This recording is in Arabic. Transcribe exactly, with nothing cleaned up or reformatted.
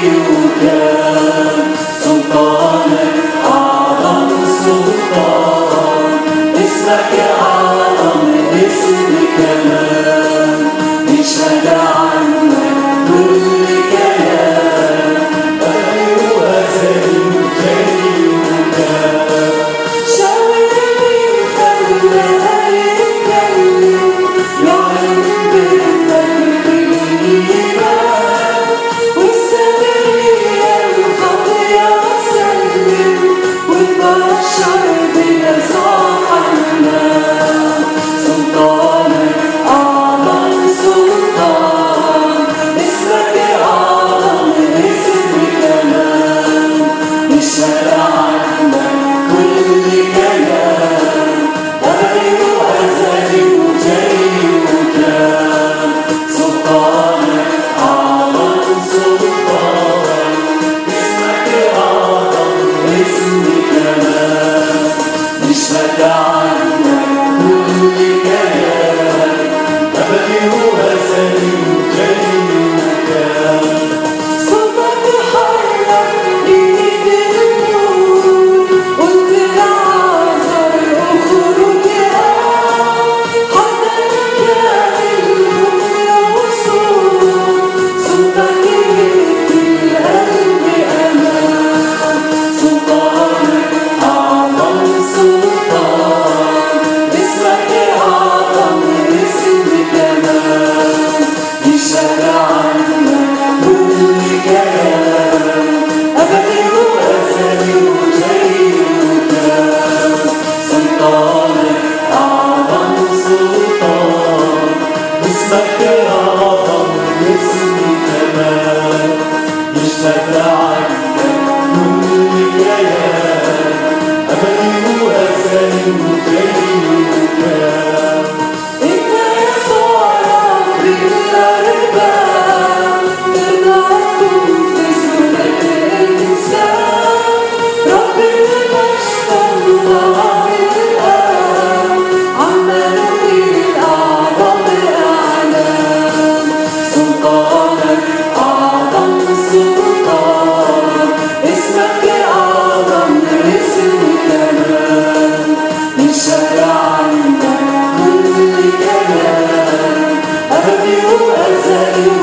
وكان سلطانك أعظم سلطان، اسمك أعظم اسم كمان، يشهد عنك كل كيان، غير أزل جاي وكان. شاور مين خلاها يتكلم، يعلن بالمجد الإيمان، والسامرية الخاطية سلم، وبشر بيسوع حنان. سلطانك أعظم سلطان، اسمك أعظم اسم كمان، يشهد عنك كل كيان، غير أزلي وجاي وكان. سلطانك أعظم سلطان، اسمك أعظم اسم كمان، يشهد عنك كل كيان، أبدي وأزلي وجاي وكان. صوتك حرك إيد النور، قلت لعازر اخرج حتى مكان اليوم يوصل. صوتك يهدي القلب أمان، سلطانك أعظم سلطان، اسمك أعظم اسم كمان، يشهد عنك كل كيان، أبدي وأزلي وجاي وكان. سلطانك أعظم سلطان، اسمك أعظم اسم كمان، يشهد عنك كل كيان، أبدي وأزلي وجاي وكان. أنت يسوع رب الأرباب، تقدر تنفذ ولاد الإنسان، رب المجد الله الآب، عمالك الأعظم أعلام. سلطانك أعظم سلطان، اسمك أعظم اسم كمان، يشهد عنك كل كيان، أبدي وأزلي